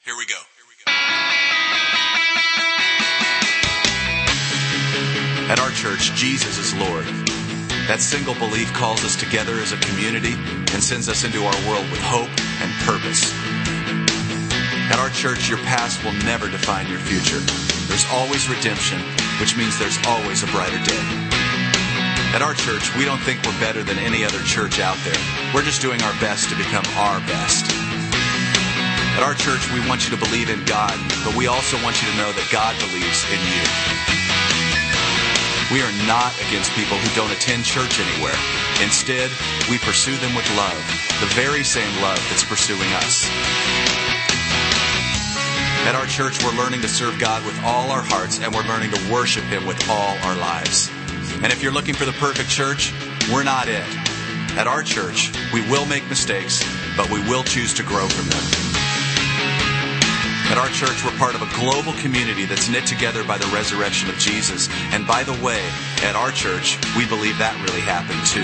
Here we go. At our church, Jesus is Lord. That single belief calls us together as a community and sends us into our world with hope and purpose. At our church, your past will never define your future. There's always redemption, which means there's always a brighter day. At our church, we don't think we're better than any other church out there. We're just doing our best to become our best. At our church, we want you to believe in God, but we also want you to know that God believes in you. We are not against people who don't attend church anywhere. Instead, we pursue them with love, the very same love that's pursuing us. At our church, we're learning to serve God with all our hearts, and we're learning to worship Him with all our lives. And if you're looking for the perfect church, we're not it. At our church, we will make mistakes, but we will choose to grow from them. At our church, we're part of a global community that's knit together by the resurrection of Jesus. And by the way, at our church, we believe that really happened too.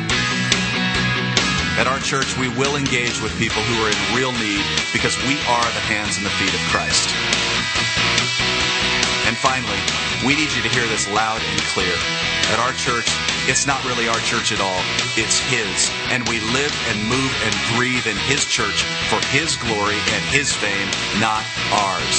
At our church, we will engage with people who are in real need because we are the hands and the feet of Christ. And finally, we need you to hear this loud and clear. At our church, it's not really our church at all. It's His. And we live and move and breathe in His church for His glory and His fame, not ours.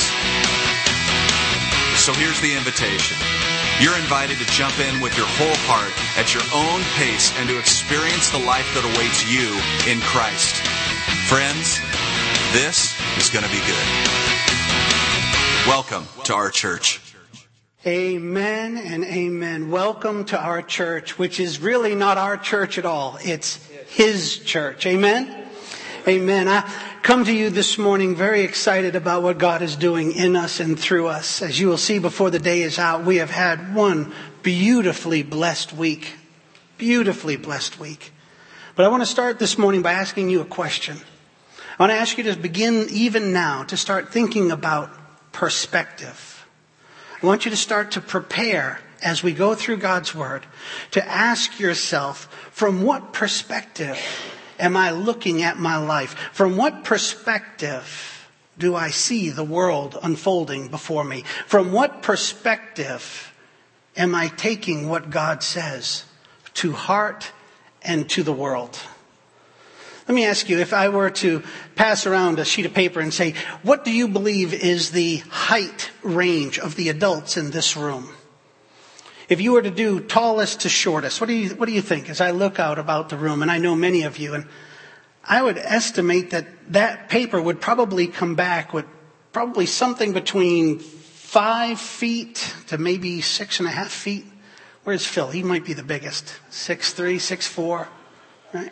So here's the invitation. You're invited to jump in with your whole heart at your own pace and to experience the life that awaits you in Christ. Friends, this is going to be good. Welcome to our church. Amen and amen. Welcome to our church, which is really not our church at all. It's His church. Amen? Amen. I come to you this morning very excited about what God is doing in us and through us. As you will see before the day is out, we have had one beautifully blessed week. Beautifully blessed week. But I want to start this morning by asking you a question. I want to ask you to begin even now to start thinking about perspective. I want you to start to prepare as we go through God's Word to ask yourself, from what perspective am I looking at my life? From what perspective do I see the world unfolding before me? From what perspective am I taking what God says to heart and to the world? Let me ask you, if I were to pass around a sheet of paper and say, what do you believe is the height range of the adults in this room? If you were to do tallest to shortest, what do you think as I look out about the room? And I know many of you, and I would estimate that paper would probably come back with probably something between 5 feet to maybe 6.5 feet. Where's Phil? He might be the biggest. 6'3", 6'4", right?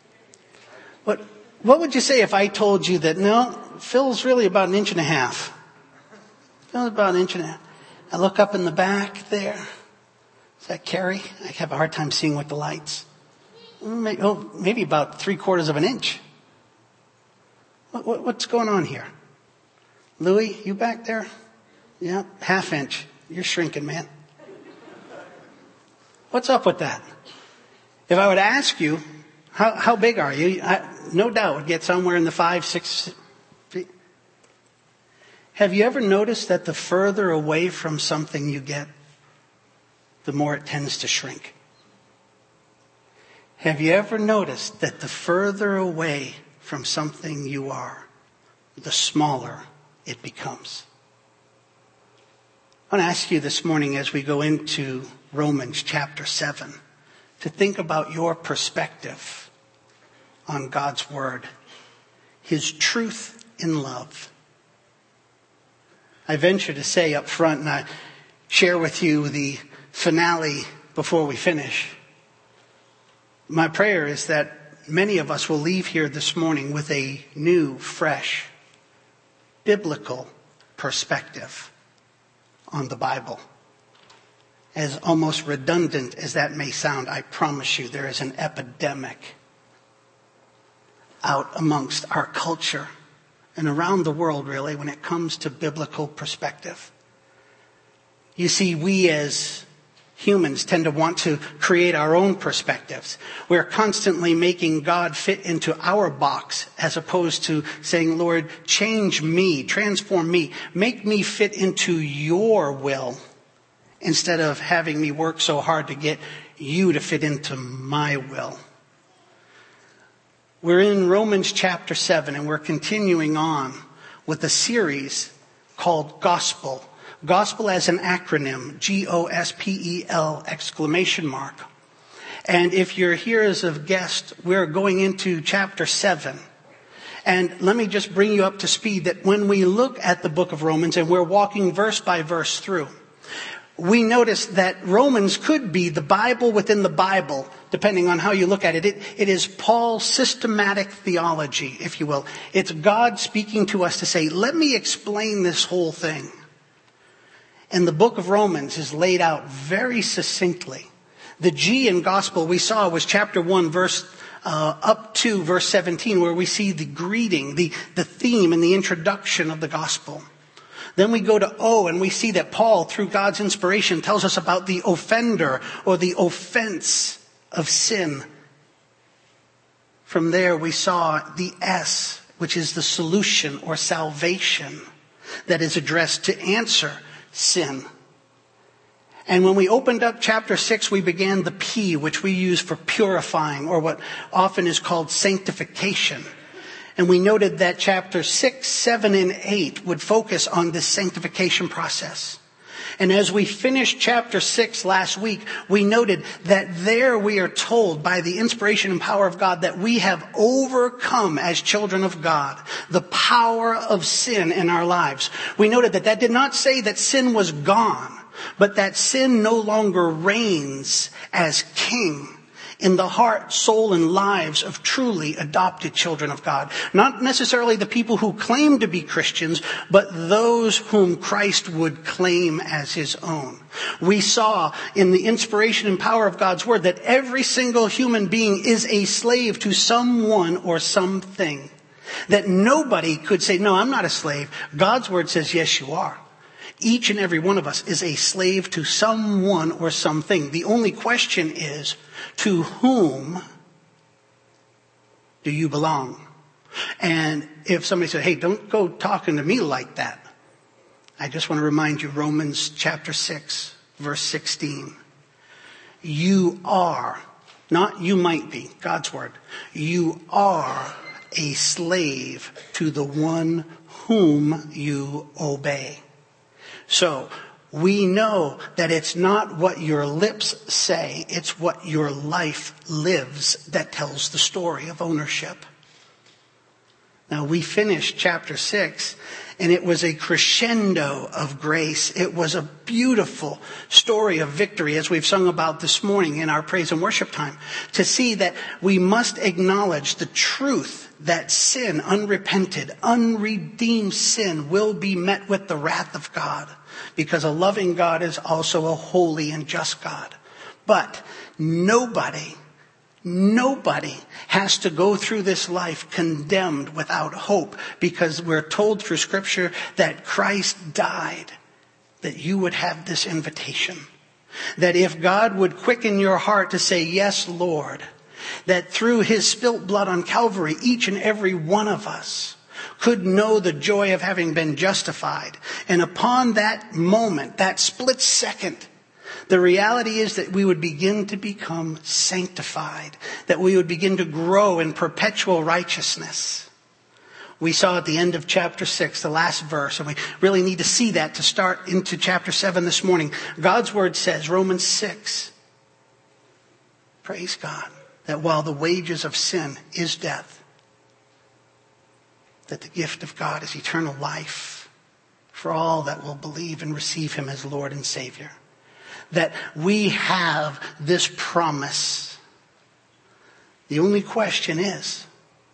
What would you say if I told you that, no, Phil's really about 1.5 inches? Phil's about 1.5 inches. I look up in the back there. Is that Carrie? I have a hard time seeing with the lights. Maybe about 3/4 of an inch. What's going on here? Louis, you back there? Yeah, 1/2 inch. You're shrinking, man. What's up with that? If I would ask you, how big are you? No doubt would get somewhere in the 5-6 feet. Have you ever noticed that the further away from something you get, the more it tends to shrink? Have you ever noticed that the further away from something you are, the smaller it becomes? I want to ask you this morning as we go into Romans chapter 7 to think about your perspective on God's Word, His truth in love. I venture to say up front, and I share with you the finale before we finish. My prayer is that many of us will leave here this morning with a new, fresh, biblical perspective on the Bible. As almost redundant as that may sound, I promise you there is an epidemic out amongst our culture and around the world, really, when it comes to biblical perspective. You see, we as Humans tend to want to create our own perspectives. We're constantly making God fit into our box as opposed to saying, Lord, change me, transform me, make me fit into your will instead of having me work so hard to get you to fit into my will. We're in Romans chapter 7 and we're continuing on with a series called Gospel. Gospel as an acronym, Gospel exclamation mark. And if you're here as a guest, we're going into chapter 7. And let me just bring you up to speed that when we look at the book of Romans and we're walking verse by verse through, we notice that Romans could be the Bible within the Bible, depending on how you look at it. It is Paul's systematic theology, if you will. It's God speaking to us to say, let me explain this whole thing. And the book of Romans is laid out very succinctly. The G in gospel we saw was chapter 1, verse up to verse 17, where we see the greeting, the theme and the introduction of the gospel. Then we go to O and we see that Paul, through God's inspiration, tells us about the offender or the offense of sin. From there we saw the S, which is the solution or salvation that is addressed to answer sin. And when we opened up chapter 6, we began the P, which we use for purifying, or what often is called sanctification. And we noted that chapter 6, 7, and 8 would focus on this sanctification process. And as we finished chapter 6 last week, we noted that there we are told by the inspiration and power of God that we have overcome as children of God the power of sin in our lives. We noted that did not say that sin was gone, but that sin no longer reigns as king in the heart, soul, and lives of truly adopted children of God. Not necessarily the people who claim to be Christians, but those whom Christ would claim as his own. We saw in the inspiration and power of God's word that every single human being is a slave to someone or something. That nobody could say, no, I'm not a slave. God's word says, yes, you are. Each and every one of us is a slave to someone or something. The only question is, to whom do you belong? And if somebody said, hey, don't go talking to me like that, I just want to remind you, Romans chapter 6, verse 16. You are, not you might be, God's word. You are a slave to the one whom you obey. So, we know that it's not what your lips say, it's what your life lives that tells the story of ownership. Now, we finished chapter 6, and it was a crescendo of grace. It was a beautiful story of victory, as we've sung about this morning in our praise and worship time, to see that we must acknowledge the truth that sin, unrepented, unredeemed sin, will be met with the wrath of God. Because a loving God is also a holy and just God. But nobody has to go through this life condemned without hope, because we're told through Scripture that Christ died that you would have this invitation. That if God would quicken your heart to say, yes, Lord, that through his spilt blood on Calvary, each and every one of us could know the joy of having been justified. And upon that moment, that split second, the reality is that we would begin to become sanctified, that we would begin to grow in perpetual righteousness. We saw at the end of chapter 6, the last verse, and we really need to see that to start into chapter 7 this morning. God's word says, Romans 6, praise God, that while the wages of sin is death, that the gift of God is eternal life for all that will believe and receive him as Lord and Savior. That we have this promise. The only question is,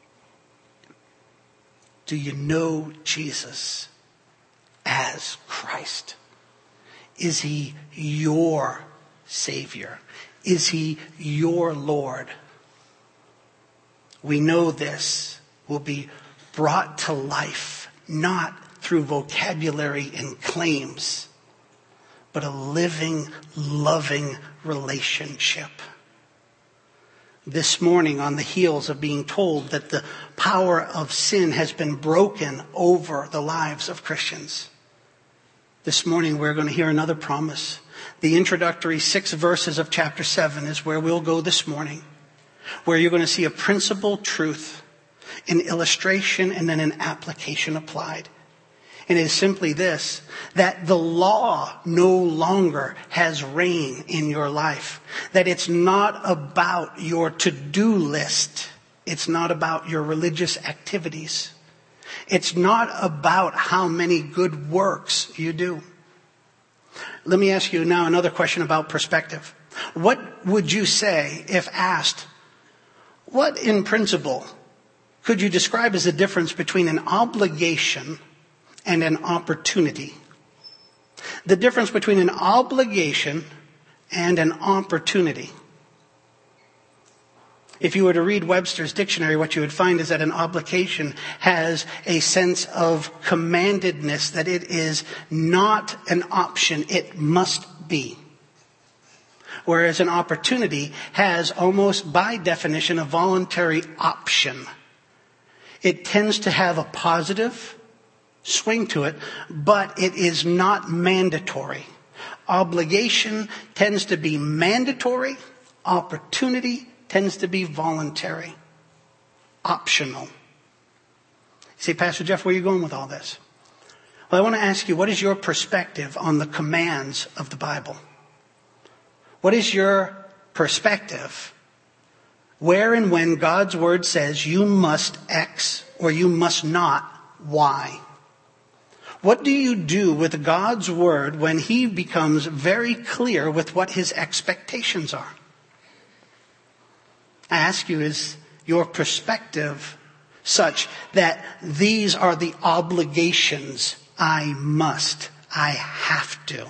do you know Jesus as Christ? Is he your Savior? Is he your Lord? We know this will be brought to life, not through vocabulary and claims, but a living, loving relationship. This morning, on the heels of being told that the power of sin has been broken over the lives of Christians, this morning we're going to hear another promise. The introductory 6 verses of chapter 7 is where we'll go this morning, where you're going to see a principal truth, an illustration, and then an application applied. And it is simply this, that the law no longer has reign in your life. That it's not about your to-do list. It's not about your religious activities. It's not about how many good works you do. Let me ask you now another question about perspective. What would you say if asked, what in principle could you describe as the difference between an obligation and an opportunity? The difference between an obligation and an opportunity. If you were to read Webster's dictionary, what you would find is that an obligation has a sense of commandedness, that it is not an option, it must be. Whereas an opportunity has almost by definition a voluntary option. It tends to have a positive swing to it, but it is not mandatory. Obligation tends to be mandatory. Opportunity tends to be voluntary, optional. You say, Pastor Jeff, where are you going with all this? Well, I want to ask you, what is your perspective on the commands of the Bible? What is your perspective where and when God's word says you must X or you must not Y? What do you do with God's word when he becomes very clear with what his expectations are? I ask you, is your perspective such that these are the obligations I must, I have to?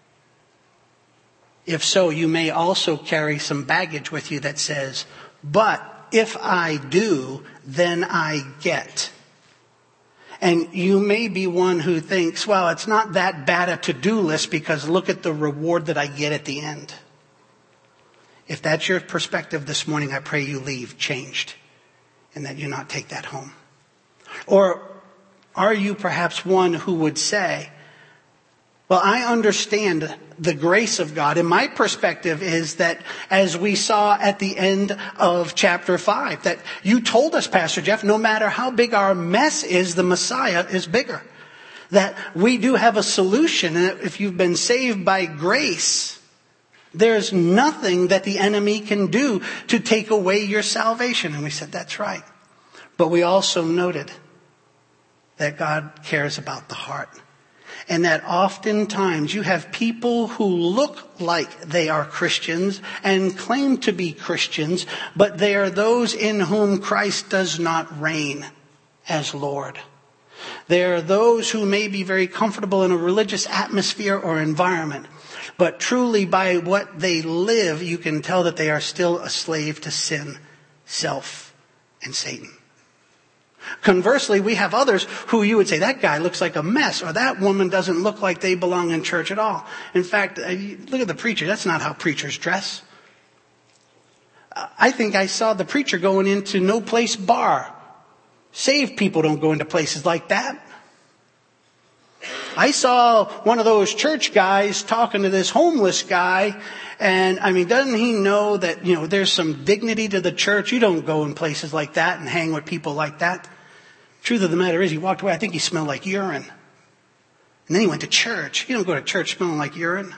If so, you may also carry some baggage with you that says, but if I do, then I get. And you may be one who thinks, well, it's not that bad a to-do list because look at the reward that I get at the end. If that's your perspective this morning, I pray you leave changed and that you not take that home. Or are you perhaps one who would say, well, I understand the grace of God. And my perspective is that, as we saw at the end of chapter 5, that you told us, Pastor Jeff, no matter how big our mess is, the Messiah is bigger. That we do have a solution. And if you've been saved by grace, there's nothing that the enemy can do to take away your salvation. And we said, that's right. But we also noted that God cares about the heart. And that oftentimes you have people who look like they are Christians and claim to be Christians, but they are those in whom Christ does not reign as Lord. They are those who may be very comfortable in a religious atmosphere or environment, but truly by what they live, you can tell that they are still a slave to sin, self, and Satan. Conversely, we have others who you would say, that guy looks like a mess, or that woman doesn't look like they belong in church at all. In fact, look at the preacher. That's not how preachers dress. I think I saw the preacher going into No Place Bar. Saved people don't go into places like that. I saw one of those church guys talking to this homeless guy, and doesn't he know that, there's some dignity to the church? You don't go in places like that and hang with people like that. Truth of the matter is, he walked away. I think he smelled like urine. And then he went to church. You don't go to church smelling like urine.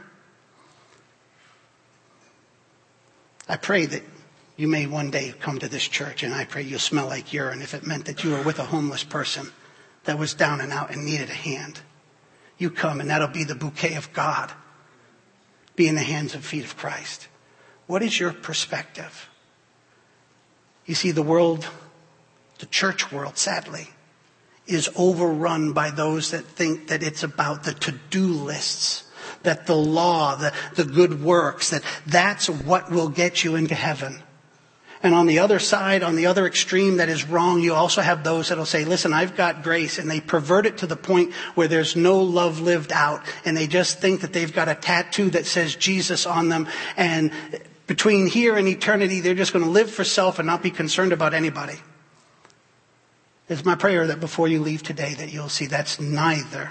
I pray that you may one day come to this church, and I pray you'll smell like urine if it meant that you were with a homeless person that was down and out and needed a hand. You come, and that'll be the bouquet of God. Be in the hands and feet of Christ. What is your perspective? You see, the world, the church world, sadly, is overrun by those that think that it's about the to-do lists, that the law, the good works, that's what will get you into heaven. And on the other side, on the other extreme that is wrong, you also have those that'll say, listen, I've got grace. And they pervert it to the point where there's no love lived out. And they just think that they've got a tattoo that says Jesus on them. And between here and eternity, they're just going to live for self and not be concerned about anybody. It's my prayer that before you leave today that you'll see that's neither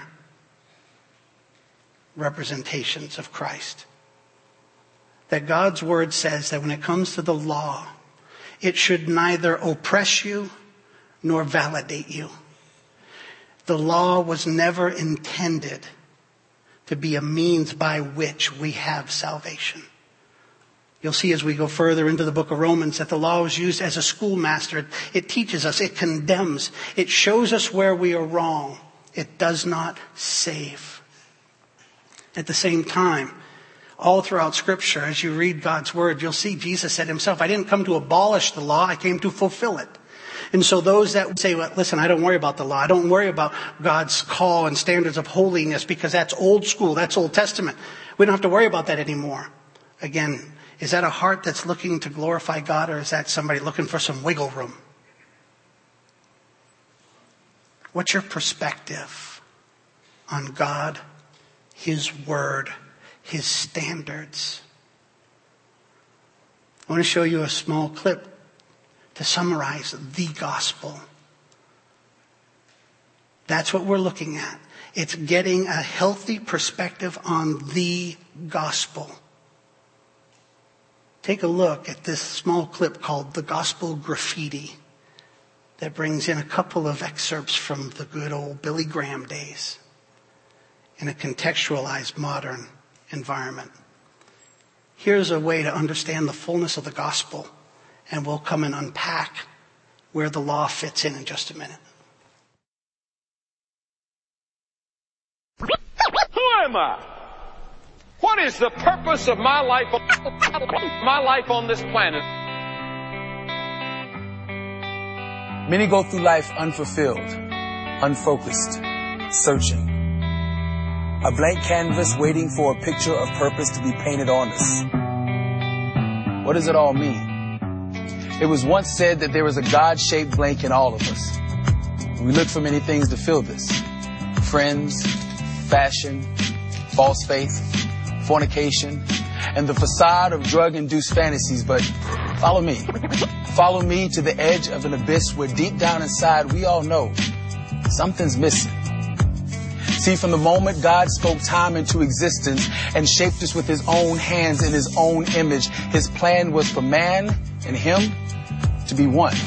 representations of Christ. That God's word says that when it comes to the law, it should neither oppress you nor validate you. The law was never intended to be a means by which we have salvation. You'll see as we go further into the book of Romans that the law was used as a schoolmaster. It teaches us, it condemns, it shows us where we are wrong. It does not save. At the same time, all throughout Scripture, as you read God's Word, you'll see Jesus said himself, I didn't come to abolish the law, I came to fulfill it. And so those that say, well, listen, I don't worry about the law. I don't worry about God's call and standards of holiness because that's old school, that's Old Testament. We don't have to worry about that anymore. Again, is that a heart that's looking to glorify God, or is that somebody looking for some wiggle room? What's your perspective on God, His Word, His standards? I want to show you a small clip to summarize the gospel. That's what we're looking at. It's getting a healthy perspective on the gospel. Take a look at this small clip called The Gospel Graffiti that brings in a couple of excerpts from the good old Billy Graham days in a contextualized modern environment. Here's a way to understand the fullness of the gospel, and we'll come and unpack where the law fits in just a minute. Who am I? What is the purpose of my life on this planet? Many go through life unfulfilled, unfocused, searching. A blank canvas waiting for a picture of purpose to be painted on us. What does it all mean? It was once said that there is a God-shaped blank in all of us. We look for many things to fill this. Friends, fashion, false faith, fornication, and the facade of drug-induced fantasies. But follow me. Follow me to the edge of an abyss where deep down inside we all know something's missing. See, from the moment God spoke time into existence and shaped us with His own hands in His own image, His plan was for man and Him to be one.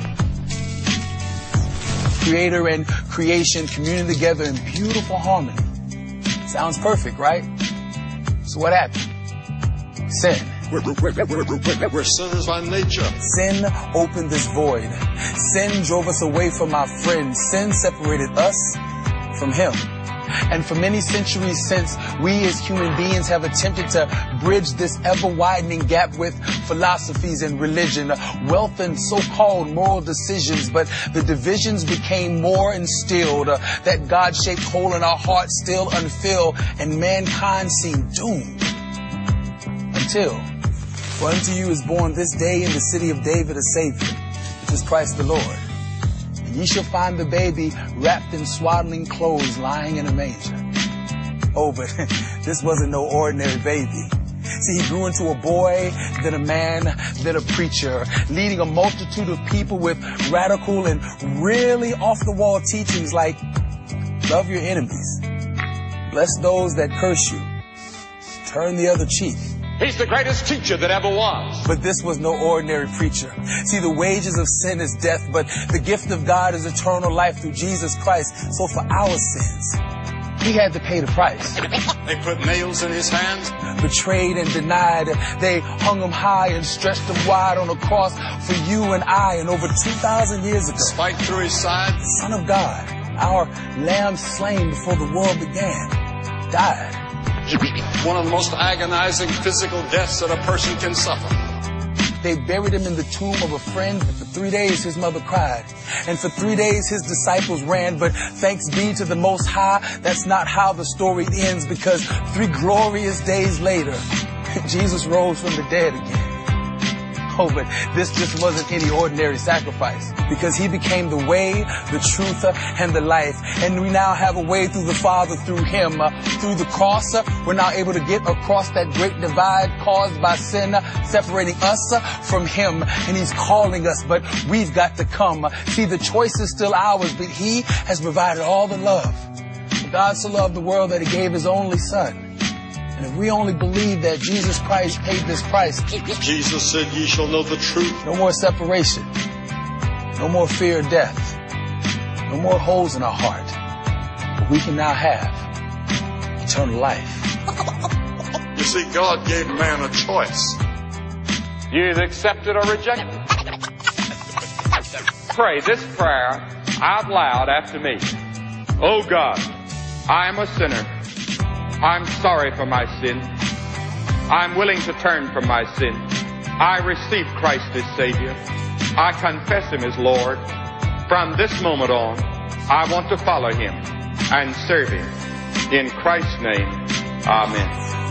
Creator and creation communing together in beautiful harmony. Sounds perfect, right? So what happened? Sin. We're sinners by nature. Sin opened this void. Sin drove us away from our friends. Sin separated us from Him. And for many centuries since, we as human beings have attempted to bridge this ever-widening gap with philosophies and religion, wealth and so-called moral decisions. But the divisions became more instilled, that God-shaped hole in our hearts still unfilled, and mankind seemed doomed. Until, for unto you is born this day in the city of David a Savior, which is Christ the Lord. Ye shall find the baby wrapped in swaddling clothes lying in a manger. Oh, but this wasn't no ordinary baby. See, he grew into a boy, then a man, then a preacher, leading a multitude of people with radical and really off-the-wall teachings like, love your enemies, bless those that curse you, turn the other cheek. He's the greatest teacher that ever was. But this was no ordinary preacher. See, the wages of sin is death, but the gift of God is eternal life through Jesus Christ. So for our sins, He had to pay the price. They put nails in His hands. Betrayed and denied. They hung Him high and stretched Him wide on a cross for you and I. And over 2,000 years ago, Spiked through His side. the Son of God, our Lamb slain before the world began, died. One of the most agonizing physical deaths that a person can suffer. They buried Him in the tomb of a friend, but for 3 days His mother cried. And for 3 days His disciples ran, but thanks be to the Most High, that's not how the story ends, because 3 glorious days later, Jesus rose from the dead again. Oh, but this just wasn't any ordinary sacrifice, because he became the way, the truth, and the life. And we now have a way through the Father through him. Through the cross, we're now able to get across that great divide caused by sin, separating us from him. And he's calling us, but we've got to come. See, the choice is still ours, but he has provided all the love. God so loved the world that he gave his only son. And if we only believe that Jesus Christ paid this price, Jesus said, ye shall know the truth. No more separation. No more fear of death. No more holes in our heart. But we can now have eternal life. You see, God gave man a choice. You either accept it or reject it. Pray this prayer out loud after me. Oh God, I am a sinner. I'm sorry for my sin. I'm willing to turn from my sin. I receive Christ as Savior. I confess him as Lord. From this moment on, I want to follow him and serve him. In Christ's name, amen.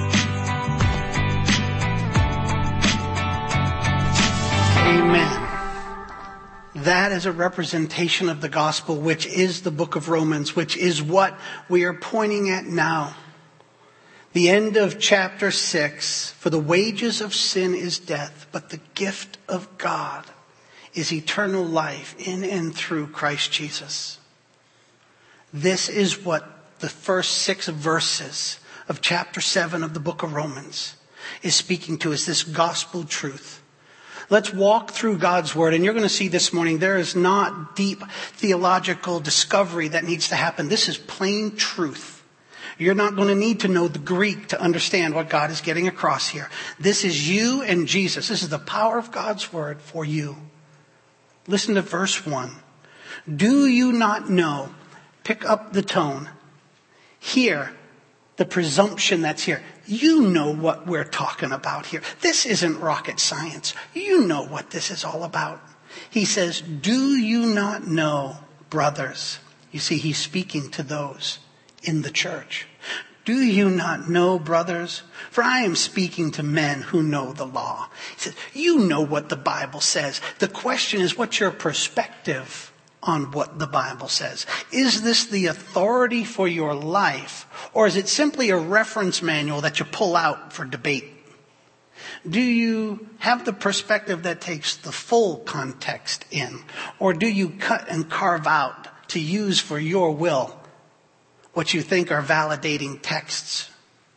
Amen. That is a representation of the gospel, which is the book of Romans, which is what we are pointing at now. The end of chapter 6, for the wages of sin is death, but the gift of God is eternal life in and through Christ Jesus. This is what the first 6 verses of chapter 7 of the book of Romans is speaking to, is this gospel truth. Let's walk through God's word, and you're going to see this morning there is not deep theological discovery that needs to happen. This is plain truth. You're not going to need to know the Greek to understand what God is getting across here. This is you and Jesus. This is the power of God's word for you. Listen to verse 1. Do you not know? Pick up the tone. Hear the presumption that's here. You know what we're talking about here. This isn't rocket science. You know what this is all about. He says, do you not know, brothers? You see, he's speaking to those in the church. Do you not know, brothers? For I am speaking to men who know the law. He says, you know what the Bible says. The question is, what's your perspective on what the Bible says? Is this the authority for your life, or is it simply a reference manual that you pull out for debate? Do you have the perspective that takes the full context in, or do you cut and carve out to use for your will what you think are validating texts?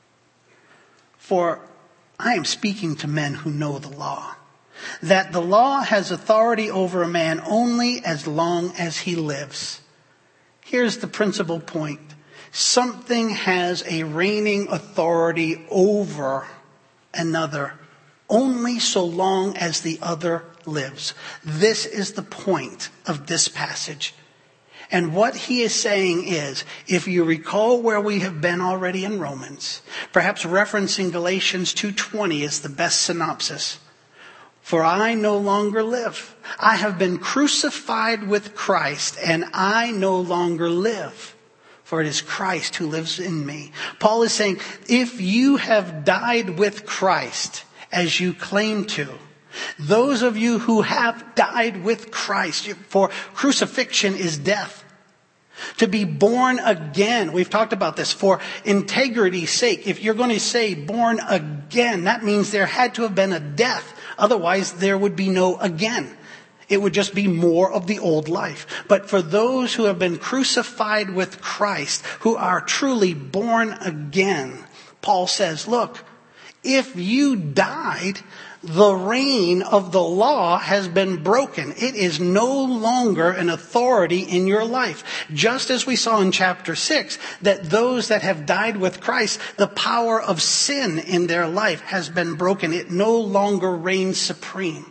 For I am speaking to men who know the law, that the law has authority over a man only as long as he lives. Here's the principal point. Something has a reigning authority over another only so long as the other lives. This is the point of this passage. And what he is saying is, if you recall where we have been already in Romans, perhaps referencing Galatians 2:20 is the best synopsis. For I no longer live. I have been crucified with Christ, and I no longer live. For it is Christ who lives in me. Paul is saying, if you have died with Christ, as you claim to, those of you who have died with Christ, for crucifixion is death. To be born again, we've talked about this, for integrity's sake. If you're going to say born again, that means there had to have been a death. Otherwise, there would be no again. It would just be more of the old life. But for those who have been crucified with Christ, who are truly born again, Paul says, look, if you died, the reign of the law has been broken. It is no longer an authority in your life. Just as we saw in chapter 6, that those that have died with Christ, the power of sin in their life has been broken. It no longer reigns supreme.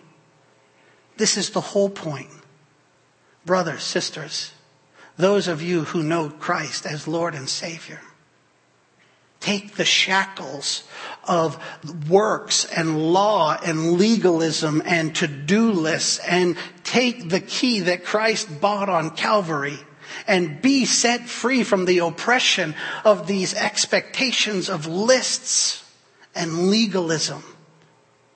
This is the whole point. Brothers, sisters, those of you who know Christ as Lord and Savior, take the shackles of works and law and legalism and to-do lists and take the key that Christ bought on Calvary and be set free from the oppression of these expectations of lists and legalism.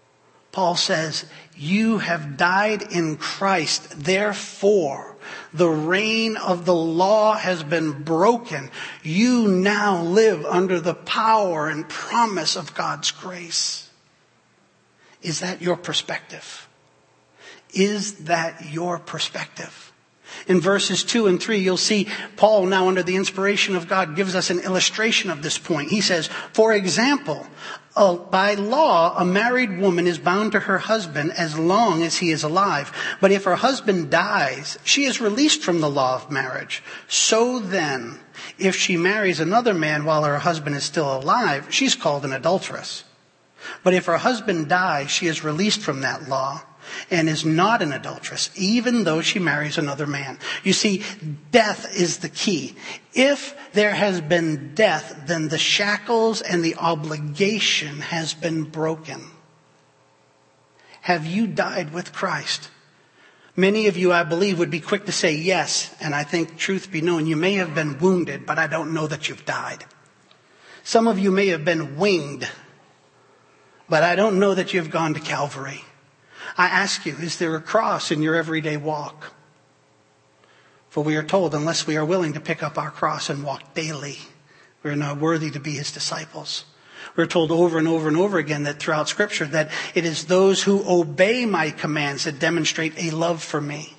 Paul says, you have died in Christ. Therefore, the reign of the law has been broken. You now live under the power and promise of God's grace. Is that your perspective? Is that your perspective? In verses 2 and 3, you'll see Paul, now under the inspiration of God, gives us an illustration of this point. He says, for example, by law, a married woman is bound to her husband as long as he is alive. But if her husband dies, she is released from the law of marriage. So then, if she marries another man while her husband is still alive, she's called an adulteress. But if her husband dies, she is released from that law and is not an adulteress, even though she marries another man. You see, death is the key. If there has been death, then the shackles and the obligation has been broken. Have you died with Christ? Many of you, I believe, would be quick to say yes. And I think, truth be known, you may have been wounded, but I don't know that you've died. Some of you may have been winged, but I don't know that you've gone to Calvary. I ask you, is there a cross in your everyday walk? For we are told, unless we are willing to pick up our cross and walk daily, we are not worthy to be his disciples. We're told over and over and over again that throughout Scripture that it is those who obey my commands that demonstrate a love for me.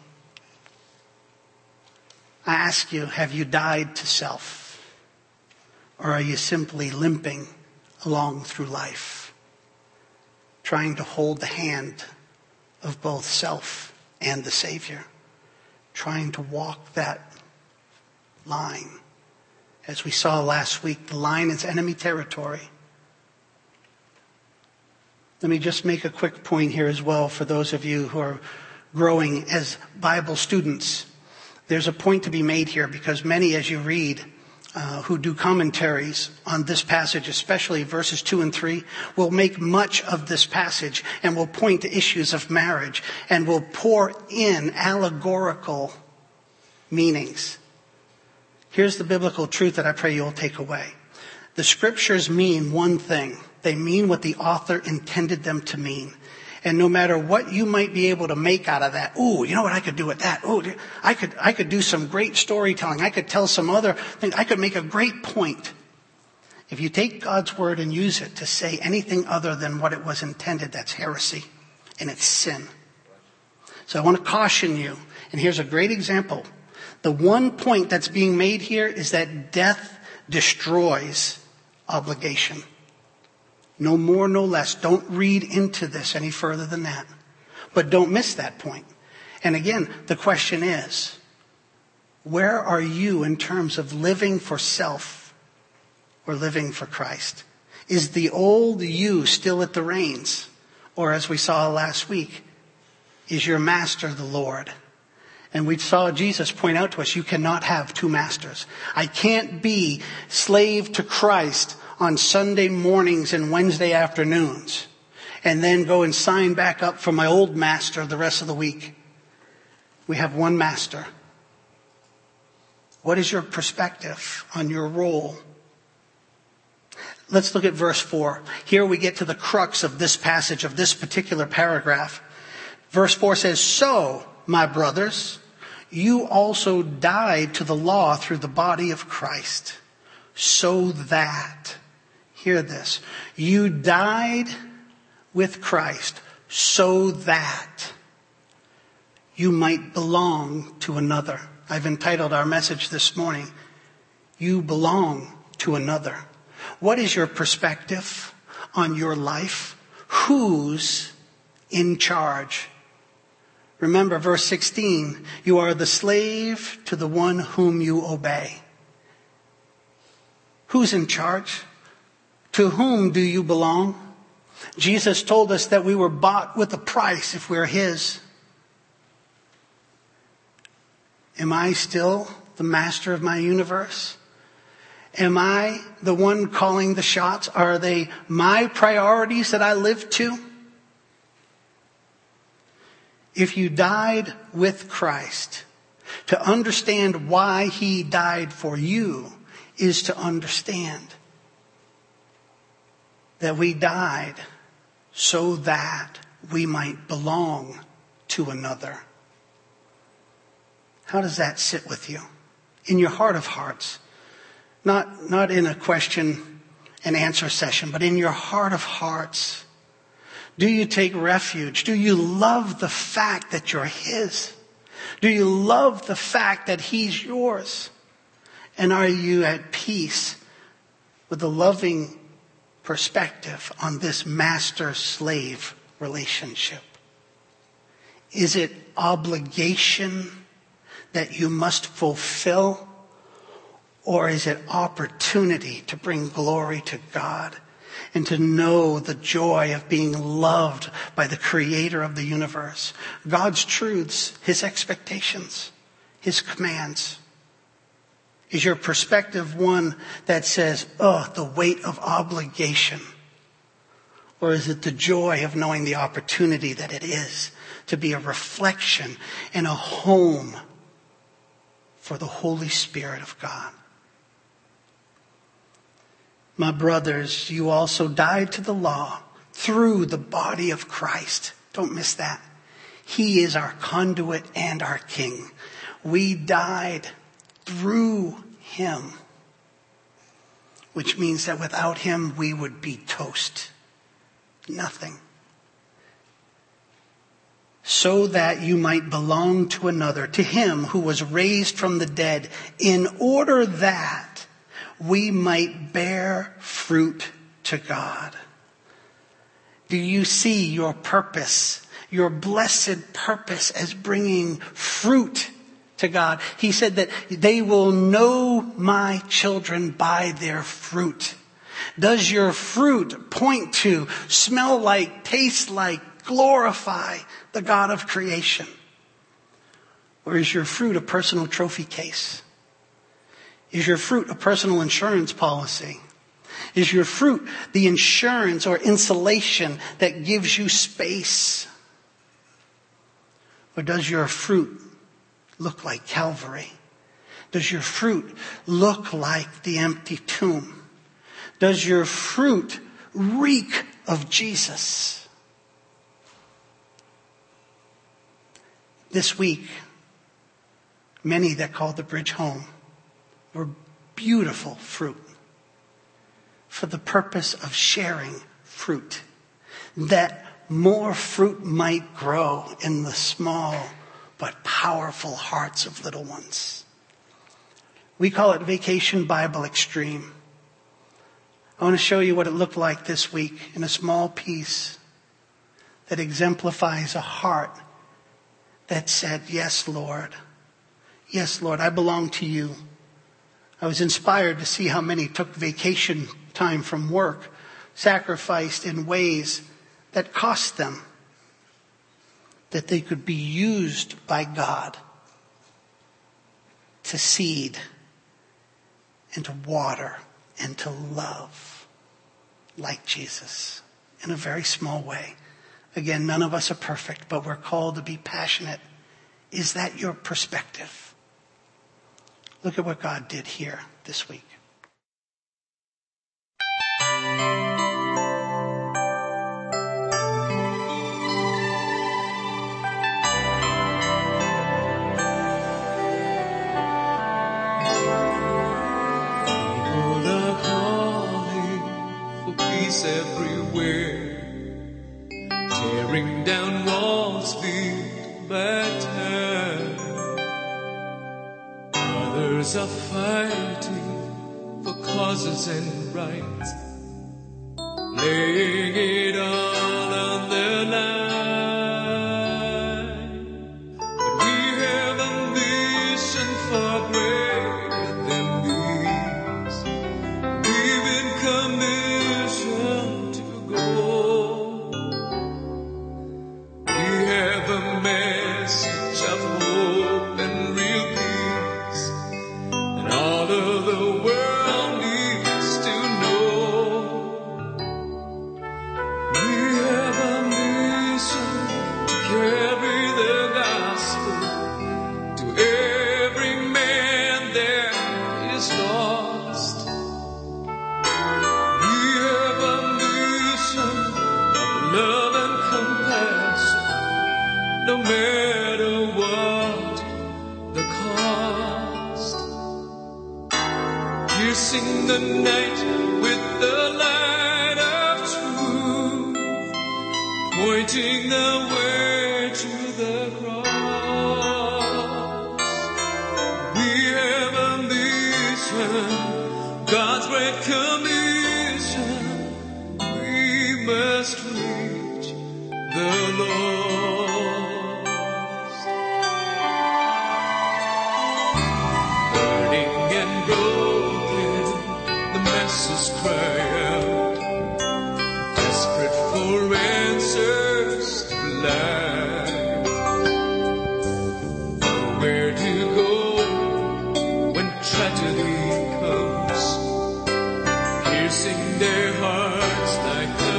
I ask you, have you died to self? Or are you simply limping along through life, trying to hold the hand of both self and the Savior, trying to walk that line? As we saw last week, the line is enemy territory. Let me just make a quick point here as well for those of you who are growing as Bible students. There's a point to be made here, because many, as you read, who do commentaries on this passage, especially verses 2 and 3, will make much of this passage and will point to issues of marriage and will pour in allegorical meanings. Here's the biblical truth that I pray you'll take away. The Scriptures mean one thing. They mean what the author intended them to mean. And no matter what you might be able to make out of that, ooh, you know what I could do with that? Ooh, I could do some great storytelling. I could tell some other things. I could make a great point. If you take God's word and use it to say anything other than what it was intended, that's heresy and it's sin. So I want to caution you. And here's a great example. The one point that's being made here is that death destroys obligation. No more, no less. Don't read into this any further than that. But don't miss that point. And again, the question is, where are you in terms of living for self or living for Christ? Is the old you still at the reins? Or as we saw last week, is your master the Lord? And we saw Jesus point out to us, you cannot have two masters. I can't be slave to Christ on Sunday mornings and Wednesday afternoons, and then go and sign back up for my old master the rest of the week. We have one master. What is your perspective on your role? Let's look at verse 4. Here we get to the crux of this passage, of this particular paragraph. Verse 4 says, so, my brothers, you also died to the law through the body of Christ, so that, hear this, you died with Christ so that you might belong to another. I've entitled our message this morning, You Belong to Another. What is your perspective on your life? Who's in charge? Remember verse 16, you are the slave to the one whom you obey. Who's in charge? To whom do you belong? Jesus told us that we were bought with a price if we're his. Am I still the master of my universe? Am I the one calling the shots? Are they my priorities that I live to? If you died with Christ, to understand why he died for you is to understand that we died so that we might belong to another. How does that sit with you? In your heart of hearts. Not in a question and answer session, but in your heart of hearts. Do you take refuge? Do you love the fact that you're His? Do you love the fact that He's yours? And are you at peace with a loving perspective on this master-slave relationship? Is it obligation that you must fulfill? Or is it opportunity to bring glory to God and to know the joy of being loved by the Creator of the universe? God's truths, His expectations, His commands. Is your perspective one that says, the weight of obligation? Or is it the joy of knowing the opportunity that it is to be a reflection and a home for the Holy Spirit of God? My brothers, you also died to the law through the body of Christ. Don't miss that. He is our conduit and our King. We died through Him, which means that without Him we would be toast. Nothing. So that you might belong to another, to Him who was raised from the dead, in order that we might bear fruit to God. Do you see your purpose, your blessed purpose, as bringing fruit to God? He said that they will know my children by their fruit. Does your fruit point to, smell like, taste like, glorify the God of creation? Or is your fruit a personal trophy case? Is your fruit a personal insurance policy? Is your fruit the insurance or insulation that gives you space? Or does your fruit look like Calvary? Does your fruit look like the empty tomb? Does your fruit reek of Jesus? This week, many that called the bridge home were beautiful fruit for the purpose of sharing fruit, that more fruit might grow in the small but powerful hearts of little ones. We call it Vacation Bible Extreme. I want to show you what it looked like this week in a small piece that exemplifies a heart that said, yes, Lord. Yes, Lord, I belong to you. I was inspired to see how many took vacation time from work, sacrificed in ways that cost them, that they could be used by God to seed and to water and to love like Jesus in a very small way. Again, none of us are perfect, but we're called to be passionate. Is that your perspective? Look at what God did here this week. People are calling for peace everywhere, tearing down walls bit by time. Others are fighting for causes and rights, laying it all on the line. But we have a mission far greater than these. We've been commissioned to go. We have a message of hope and real peace, and all of the world needs to know. We have a mission to carry the gospel to every man that is lost. We have a mission matter what the cost. Piercing the night with the light of truth, pointing the way to the cross. We have a mission, God's great commission. We must reach the lost. Burning and broken, the masses cry out, desperate for answers to life. Nowhere to go when tragedy comes, piercing their hearts like the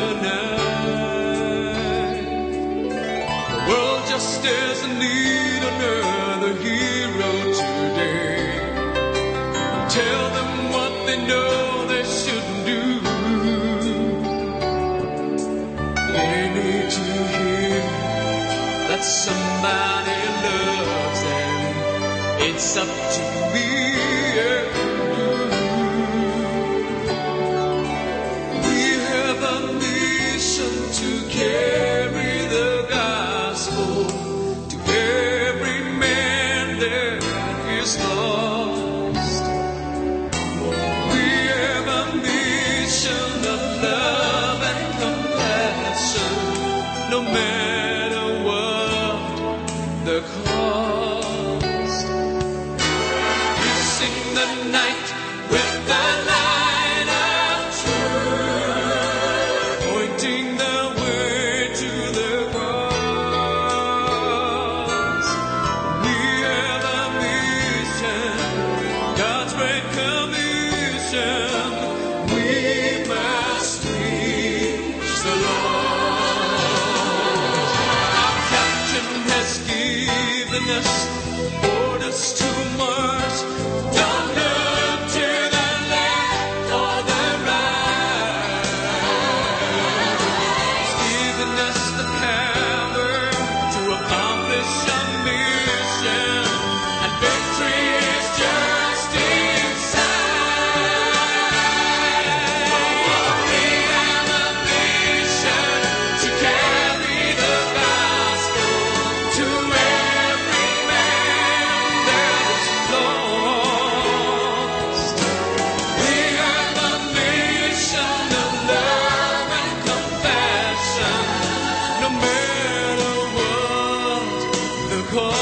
night. The world just doesn't need another hero today. Tell them what they know they shouldn't do. They need to hear that somebody loves them. It's up to me and you. We have a mission to carry the gospel to every man that is lost. We have a mission of love and compassion, no matter what the cost. You sing the night with the light of truth, pointing the way to the cross. We have a mission, God's great commission. We must reach the lost. Our captain has given us orders to march. Don't look to the left or the right. He's given us the power to accomplish our mission, and victory is just inside. We have a mission to carry the gospel to every man that is lost. We have a mission of love and compassion, no matter what the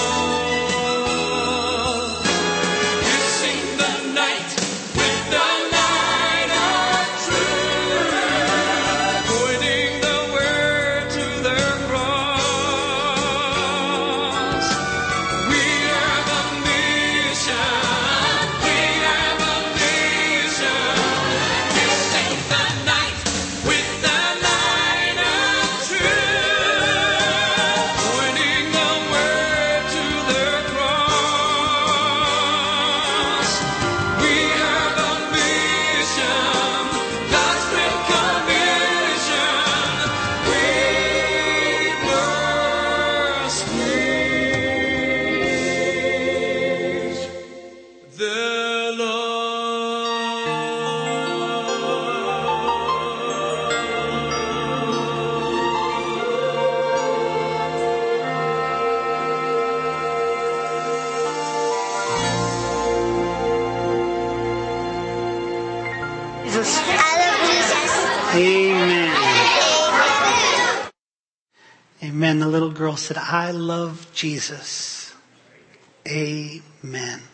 cost. You sing the night with the light of truth, pointing the way to the cross. We have a mission. We have a mission. You sing the night with the light of truth, pointing the way to the cross. We have a mission, God's great commission. We must reach the Amen. Amen. The little girl said, I love Jesus. Amen.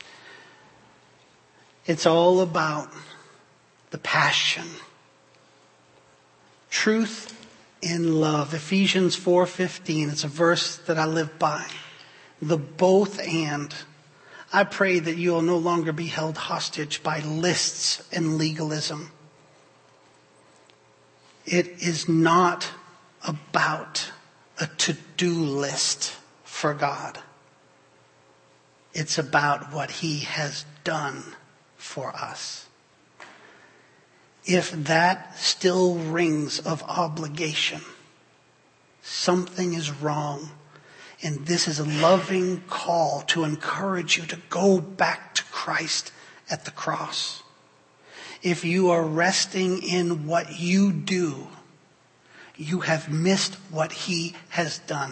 It's all about the passion. Truth in love. Ephesians 4:15. It's a verse that I live by. The both and. I pray that you will no longer be held hostage by lists and legalism. It is not about a to-do list for God. It's about what He has done for us. If that still rings of obligation, something is wrong And this is a loving call to encourage you to go back to Christ at the cross. If you are resting in what you do, you have missed what he has done.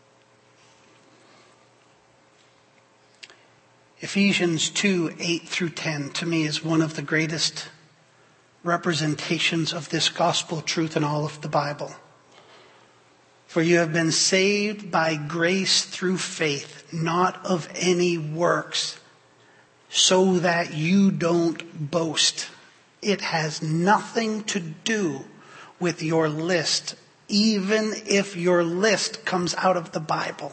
Ephesians 2:8-10 to me is one of the greatest representations of this gospel truth in all of the Bible. For you have been saved by grace through faith, not of any works, so that you don't boast. It has nothing to do with your list, even if your list comes out of the Bible.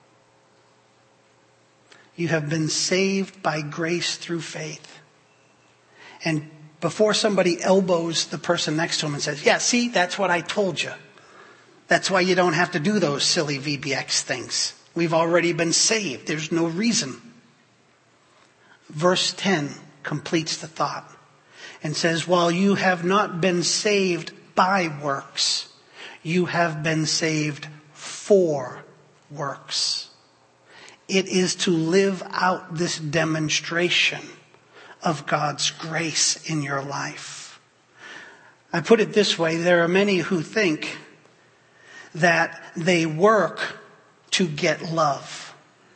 You have been saved by grace through faith. And before somebody elbows the person next to him and says, yeah, see, that's what I told you. That's why you don't have to do those silly VBX things. We've already been saved. There's no reason. Verse 10 completes the thought and says, while you have not been saved by works, you have been saved for works. It is to live out this demonstration of God's grace in your life. I put it this way, there are many who think that they work to get love.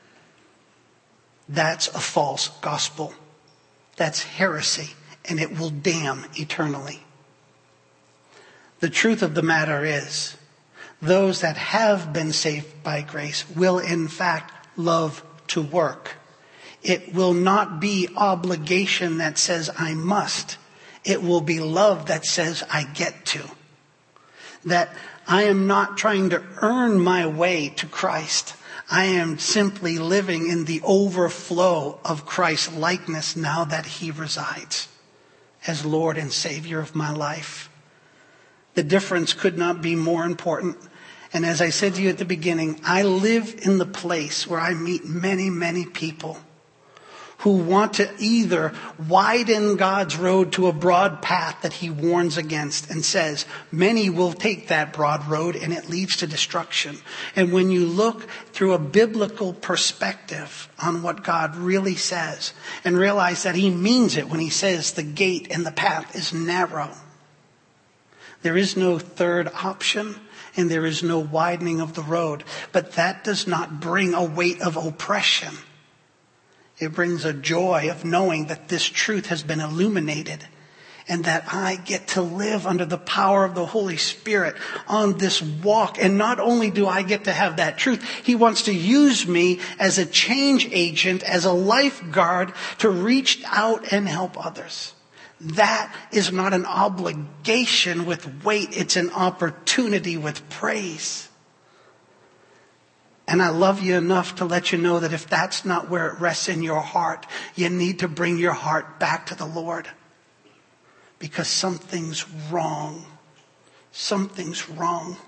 That's a false gospel. That's heresy, and it will damn eternally. The truth of the matter is, those that have been saved by grace will in fact love to work. It will not be obligation that says I must. It will be love that says I get to. That I am not trying to earn my way to Christ. I am simply living in the overflow of Christ's likeness now that he resides as Lord and Savior of my life. The difference could not be more important. And as I said to you at the beginning, I live in the place where I meet many, many people who want to either widen God's road to a broad path that he warns against and says, many will take that broad road and it leads to destruction. And when you look through a biblical perspective on what God really says and realize that he means it when he says the gate and the path is narrow, there is no third option. And there is no widening of the road. But that does not bring a weight of oppression. It brings a joy of knowing that this truth has been illuminated and that I get to live under the power of the Holy Spirit on this walk. And not only do I get to have that truth, he wants to use me as a change agent, as a lifeguard to reach out and help others. That is not an obligation with weight. It's an opportunity with praise. And I love you enough to let you know that if that's not where it rests in your heart, you need to bring your heart back to the Lord. Because something's wrong. Something's wrong.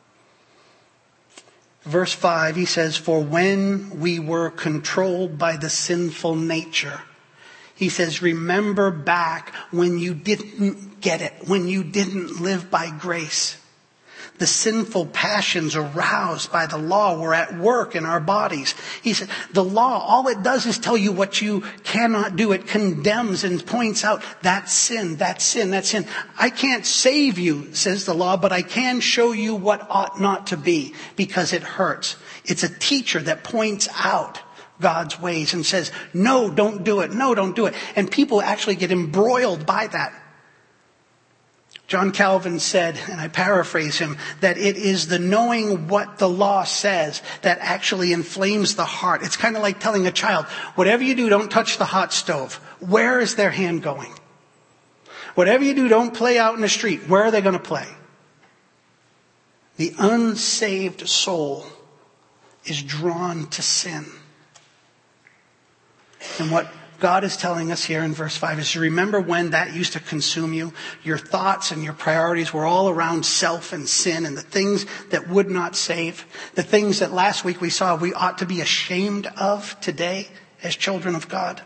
Verse 5, he says, for when we were controlled by the sinful nature, he says, remember back when you didn't get it, when you didn't live by grace. The sinful passions aroused by the law were at work in our bodies. He said, the law, all it does is tell you what you cannot do. It condemns and points out that's sin, that's sin, that's sin. I can't save you, says the law, but I can show you what ought not to be because it hurts. It's a teacher that points out God's ways and says, no, don't do it. No, don't do it. And people actually get embroiled by that. John Calvin said, and I paraphrase him, that it is the knowing what the law says that actually inflames the heart. It's kind of like telling a child, whatever you do, don't touch the hot stove. Where is their hand going? Whatever you do, don't play out in the street. Where are they going to play? The unsaved soul is drawn to sin. And what God is telling us here in verse 5 is to remember when that used to consume you. Your thoughts and your priorities were all around self and sin and the things that would not save. The things that last week we saw we ought to be ashamed of today as children of God.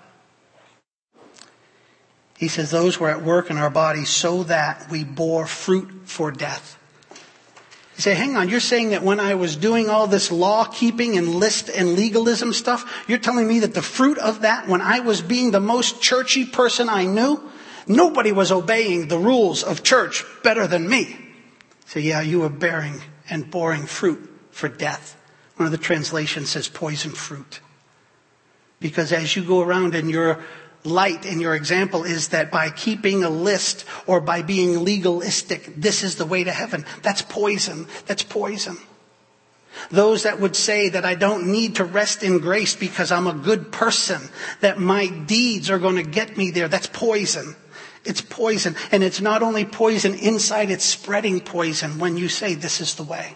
He says those were at work in our bodies so that we bore fruit for death. You say, hang on, you're saying that when I was doing all this law keeping and list and legalism stuff, you're telling me that the fruit of that, when I was being the most churchy person I knew, nobody was obeying the rules of church better than me. So yeah, you were bearing and boring fruit for death. One of the translations says poison fruit. Because as you go around and your light and your example is that by keeping a list or by being legalistic, this is the way to heaven. That's poison. That's poison. Those that would say that I don't need to rest in grace because I'm a good person, that my deeds are going to get me there, that's poison. It's poison. And it's not only poison inside, it's spreading poison when you say this is the way.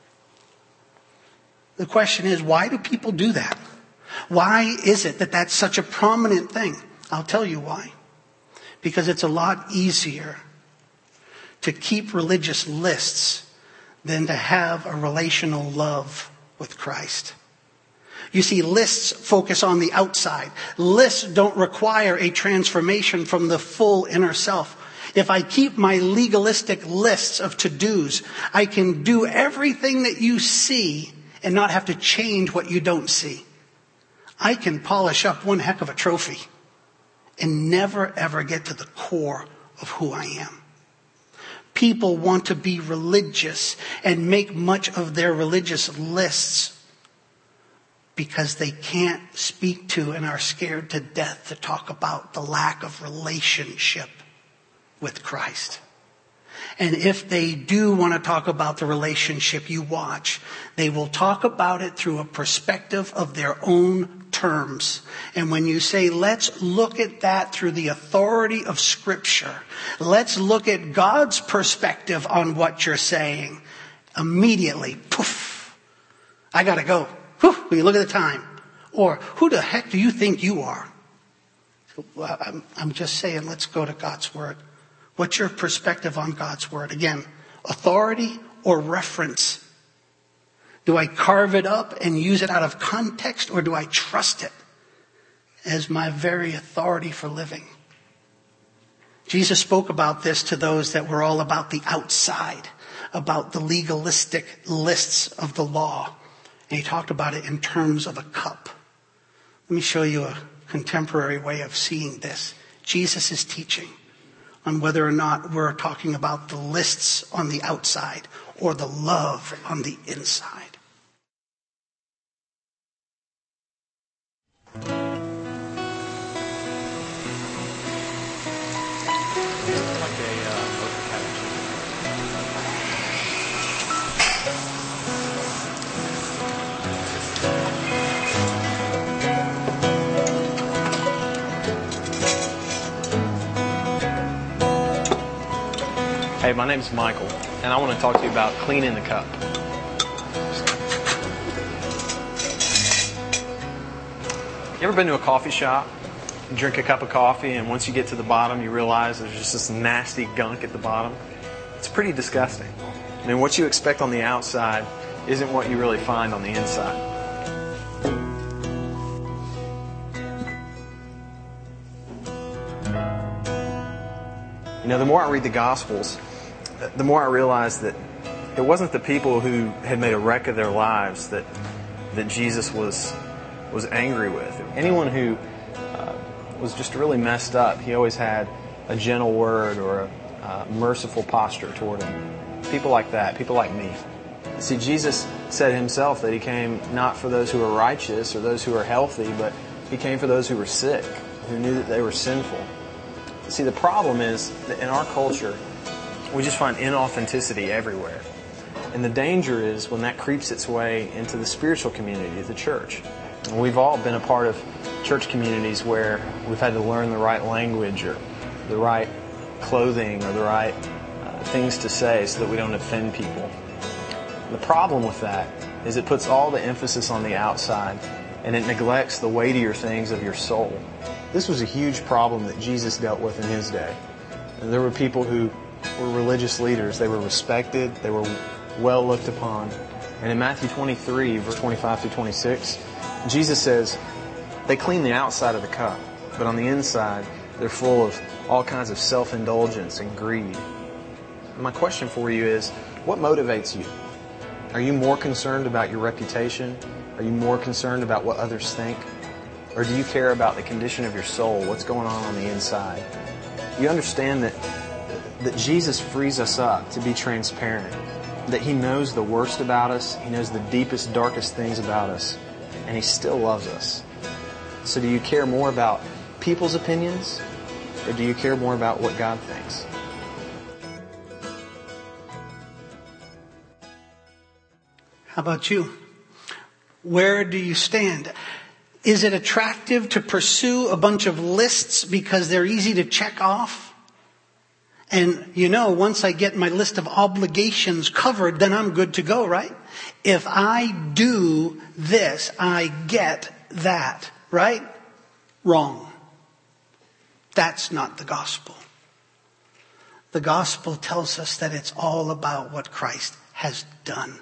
The question is, why do people do that? Why is it that that's such a prominent thing? I'll tell you why. Because it's a lot easier to keep religious lists than to have a relational love with Christ. You see, lists focus on the outside. Lists don't require a transformation from the full inner self. If I keep my legalistic lists of to-dos, I can do everything that you see and not have to change what you don't see. I can polish up one heck of a trophy and never ever get to the core of who I am. People want to be religious and make much of their religious lists because they can't speak to and are scared to death to talk about the lack of relationship with Christ. And if they do want to talk about the relationship, you watch, they will talk about it through a perspective of their own terms. And when you say, let's look at that through the authority of Scripture, let's look at God's perspective on what you're saying, immediately, poof, I got to go. Whew, will you look at the time? Or, who the heck do you think you are? Well, I'm just saying, let's go to God's Word. What's your perspective on God's Word? Again, authority or reference? Do I carve it up and use it out of context, or do I trust it as my very authority for living? Jesus spoke about this to those that were all about the outside, about the legalistic lists of the law. And he talked about it in terms of a cup. Let me show you a contemporary way of seeing this. Jesus is teaching on whether or not we're talking about the lists on the outside or the love on the inside. Hey, my name's Michael, and I want to talk to you about cleaning the cup. You ever been to a coffee shop? You drink a cup of coffee, and once you get to the bottom, you realize there's just this nasty gunk at the bottom. It's pretty disgusting. I mean, what you expect on the outside isn't what you really find on the inside. You know, the more I read the Gospels, the more I realize that it wasn't the people who had made a wreck of their lives that Jesus was angry with. Anyone who was just really messed up, he always had a gentle word or a merciful posture toward him. People like that, people like me. See, Jesus said himself that he came not for those who are righteous or those who are healthy, but he came for those who were sick, who knew that they were sinful. See, the problem is that in our culture, we just find inauthenticity everywhere. And the danger is when that creeps its way into the spiritual community, the church. And we've all been a part of church communities where we've had to learn the right language or the right clothing or the right things to say so that we don't offend people. The problem with that is it puts all the emphasis on the outside and it neglects the weightier things of your soul. This was a huge problem that Jesus dealt with in his day. And there were people who were religious leaders. They were respected. They were well looked upon. And in Matthew 23, verse 25 through 26, Jesus says, they clean the outside of the cup, but on the inside, they're full of all kinds of self-indulgence and greed. And my question for you is, what motivates you? Are you more concerned about your reputation? Are you more concerned about what others think? Or do you care about the condition of your soul, what's going on the inside? You understand that Jesus frees us up to be transparent, that He knows the worst about us, He knows the deepest, darkest things about us, and He still loves us. So do you care more about people's opinions, or do you care more about what God thinks? How about you? Where do you stand? Is it attractive to pursue a bunch of lists because they're easy to check off? And once I get my list of obligations covered, then I'm good to go, right? If I do this, I get that, right? Wrong. That's not the gospel. The gospel tells us that it's all about what Christ has done.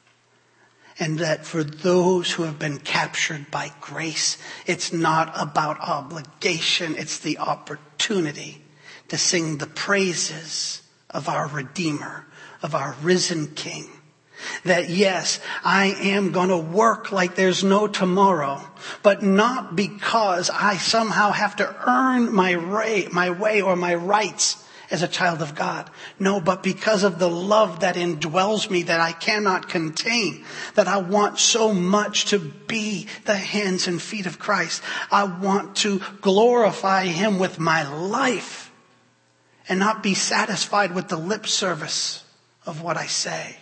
And that for those who have been captured by grace, it's not about obligation, it's the opportunity to sing the praises of our Redeemer, of our risen King. That yes, I am going to work like there's no tomorrow, but not because I somehow have to earn my way or my rights as a child of God. No, but because of the love that indwells me that I cannot contain, that I want so much to be the hands and feet of Christ. I want to glorify Him with my life and not be satisfied with the lip service of what I say.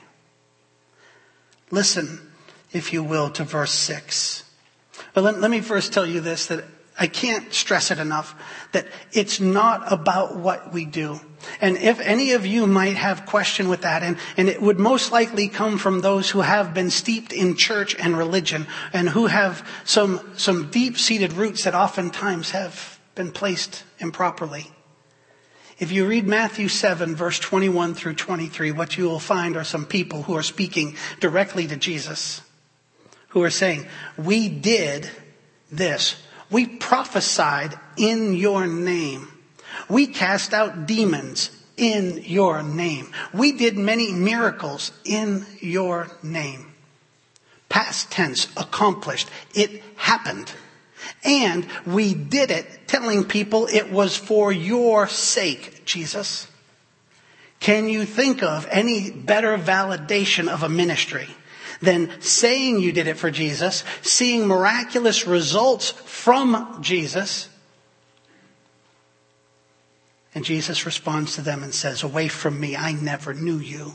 Listen, if you will, to verse 6. But let me first tell you this, that I can't stress it enough, that it's not about what we do. And if any of you might have question with that, and it would most likely come from those who have been steeped in church and religion, and who have some deep-seated roots that oftentimes have been placed improperly. If you read Matthew 7, verse 21 through 23, what you will find are some people who are speaking directly to Jesus, who are saying, we did this. We prophesied in your name. We cast out demons in your name. We did many miracles in your name. Past tense, accomplished. It happened. And we did it telling people it was for your sake, Jesus. Can you think of any better validation of a ministry than saying you did it for Jesus, seeing miraculous results from Jesus? And Jesus responds to them and says, away from me, I never knew you.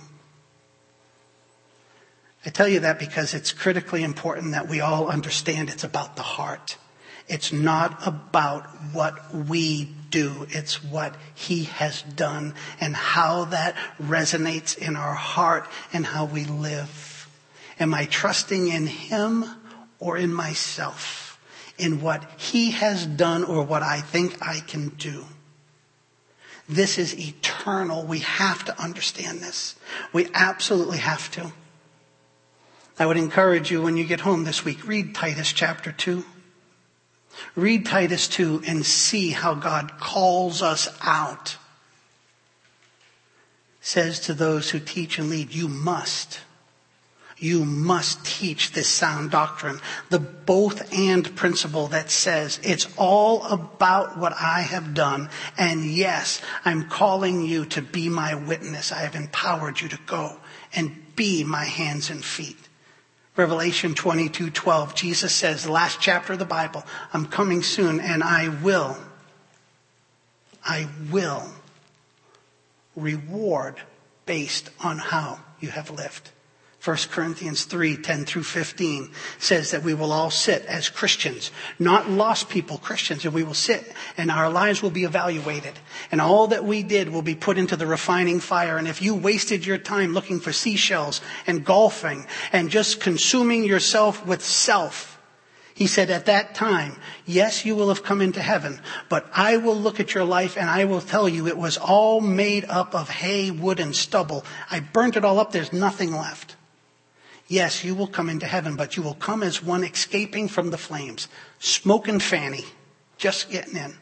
I tell you that because it's critically important that we all understand it's about the heart. It's not about what we do. It's what He has done and how that resonates in our heart and how we live. Am I trusting in Him or in myself? In what He has done or what I think I can do? This is eternal. We have to understand this. We absolutely have to. I would encourage you when you get home this week, read Titus chapter 2. Read Titus 2 and see how God calls us out. Says to those who teach and lead, you must teach this sound doctrine. The both and principle that says it's all about what I have done. And yes, I'm calling you to be my witness. I have empowered you to go and be my hands and feet. Revelation 22:12, Jesus says, the last chapter of the Bible, I'm coming soon and I will reward based on how you have lived. 1 Corinthians 3:10 through 15 says that we will all sit as Christians, not lost people, Christians, and we will sit and our lives will be evaluated. And all that we did will be put into the refining fire. And if you wasted your time looking for seashells and golfing and just consuming yourself with self, He said at that time, yes, you will have come into heaven, but I will look at your life and I will tell you it was all made up of hay, wood, and stubble. I burnt it all up. There's nothing left. Yes, you will come into heaven, but you will come as one escaping from the flames, smoke and fanny, just getting in.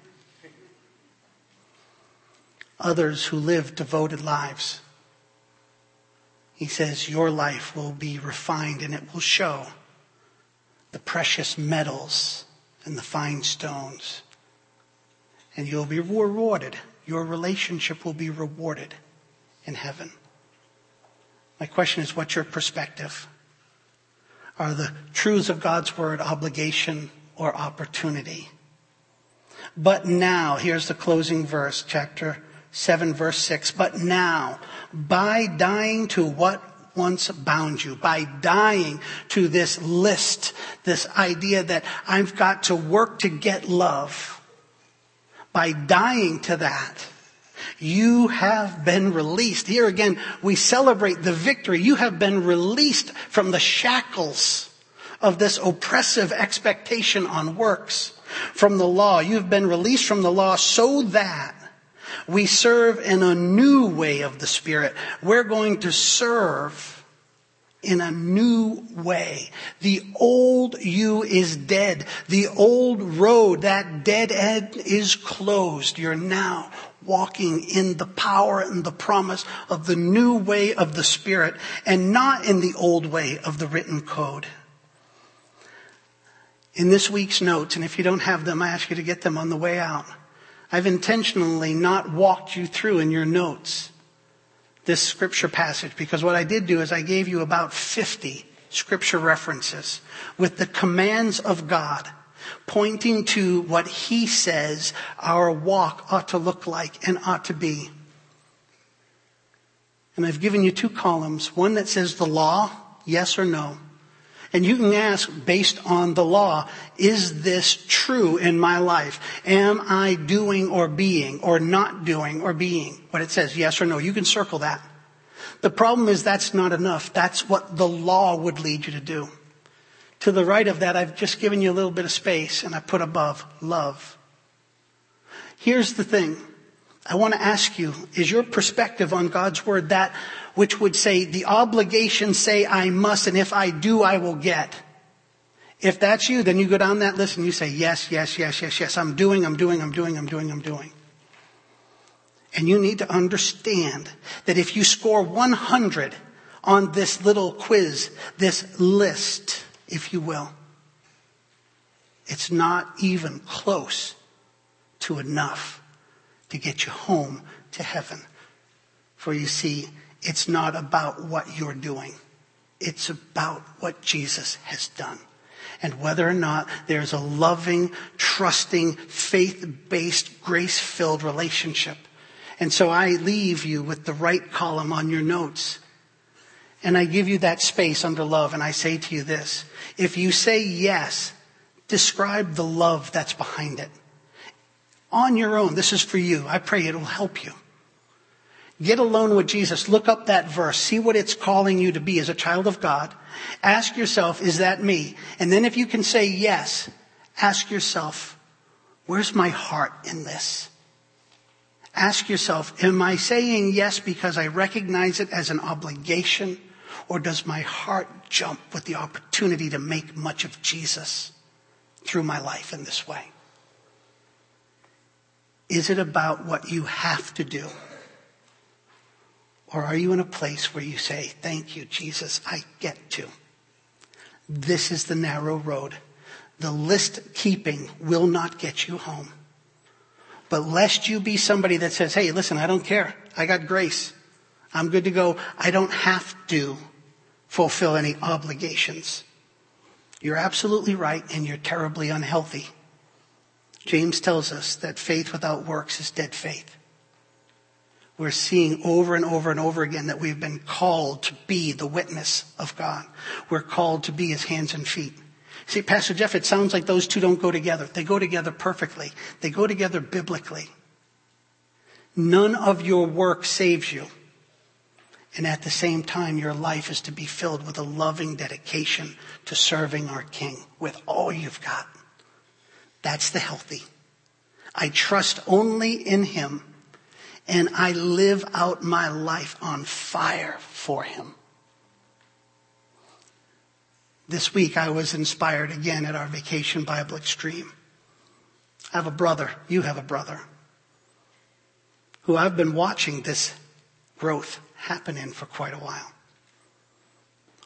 Others who live devoted lives He says your life will be refined and it will show the precious metals and the fine stones. And you'll be rewarded. Your relationship will be rewarded in heaven. My question is, what's your perspective? Are the truths of God's word obligation or opportunity? But now, here's the closing verse, chapter 7, verse 6. But now, by dying to what once bound you, by dying to this list, this idea that I've got to work to get love, by dying to that, you have been released. Here again, we celebrate the victory. You have been released from the shackles of this oppressive expectation on works. From the law. You've been released from the law so that we serve in a new way of the Spirit. We're going to serve in a new way. The old you is dead. The old road, that dead end is closed. You're now walking in the power and the promise of the new way of the Spirit and not in the old way of the written code. In this week's notes, and if you don't have them, I ask you to get them on the way out. I've intentionally not walked you through in your notes this scripture passage, because what I did do is I gave you about 50 scripture references with the commands of God pointing to what He says our walk ought to look like and ought to be. And I've given you 2 columns, one that says the law, yes or no. And you can ask, based on the law, is this true in my life? Am I doing or being or not doing or being what it says, yes or no? You can circle that. The problem is that's not enough. That's what the law would lead you to do. To the right of that, I've just given you a little bit of space and I put above love. Here's the thing. I want to ask you, is your perspective on God's word that which would say the obligations say I must, and if I do, I will get? If that's you, then you go down that list and you say, yes, yes, yes, yes, yes. I'm doing. And you need to understand that if you score 100 on this little quiz, this list, if you will, it's not even close to enough to get you home to heaven. For you see, it's not about what you're doing. It's about what Jesus has done. And whether or not there's a loving, trusting, faith-based, grace-filled relationship. And so I leave you with the right column on your notes. And I give you that space under love. And I say to you this. If you say yes, describe the love that's behind it. On your own, this is for you. I pray it will help you. Get alone with Jesus. Look up that verse. See what it's calling you to be as a child of God. Ask yourself, is that me? And then if you can say yes, ask yourself, where's my heart in this? Ask yourself, am I saying yes because I recognize it as an obligation? Or does my heart jump with the opportunity to make much of Jesus through my life in this way? Is it about what you have to do? Or are you in a place where you say, thank you, Jesus, I get to. This is the narrow road. The list keeping will not get you home. But lest you be somebody that says, hey, listen, I don't care. I got grace. I'm good to go. I don't have to fulfill any obligations. You're absolutely right, and you're terribly unhealthy. James tells us that faith without works is dead faith. We're seeing over and over and over again that we've been called to be the witness of God. We're called to be His hands and feet. See, Pastor Jeff, it sounds like those two don't go together. They go together perfectly. They go together biblically. None of your work saves you. And at the same time, your life is to be filled with a loving dedication to serving our King with all you've got. That's the healthy. I trust only in Him, and I live out my life on fire for Him. This week I was inspired again at our Vacation Bible Extreme. I have a brother, you have a brother, who I've been watching this growth happen in for quite a while.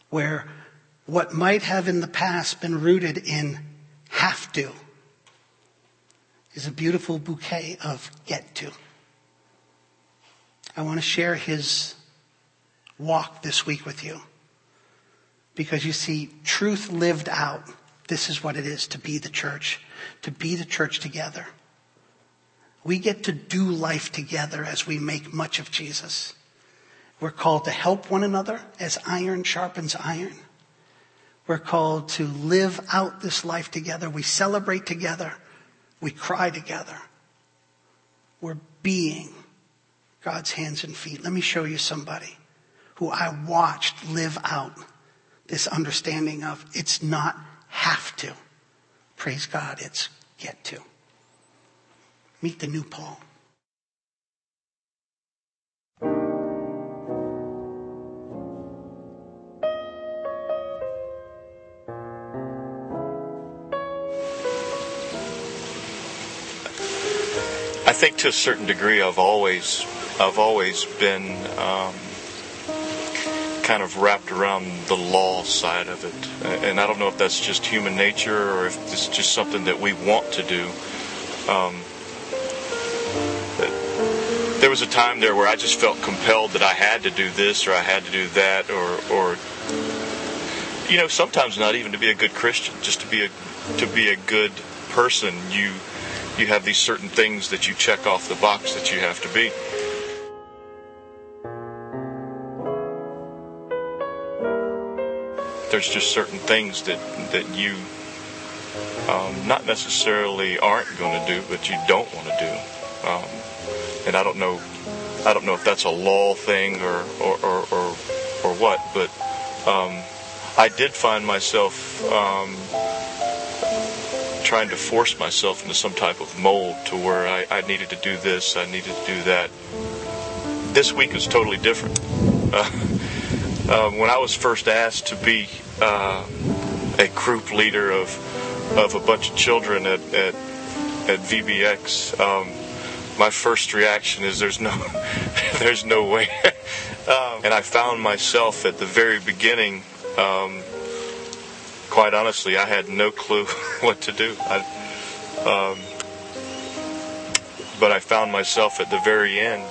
where what might have in the past been rooted in have to is a beautiful bouquet of get to. I want to share his walk this week with you, because you see, truth lived out, this is what it is to be the church together. We get to do life together as we make much of Jesus. We're called to help one another as iron sharpens iron. We're called to live out this life together. We celebrate together. We cry together. We're being God's hands and feet. Let me show you somebody who I watched live out this understanding of it's not have to. Praise God, it's get to. Meet the new Paul. I think to a certain degree I've always been kind of wrapped around the law side of it. And I don't know if that's just human nature or if it's just something that we want to do. There was a time there where I just felt compelled that I had to do this or I had to do that or sometimes not even to be a good Christian, just to be a good person. You have these certain things that you check off the box that you have to be. There's just certain things that you not necessarily aren't going to do, but you don't want to do. And I don't know if that's a law thing or what, but I did find myself trying to force myself into some type of mold to where I needed to do this, I needed to do that. This week is totally different. When I was first asked to be a group leader of a bunch of children at VBX, my first reaction is there's no way. And I found myself at the very beginning. Quite honestly, I had no clue what to do. But I found myself at the very end.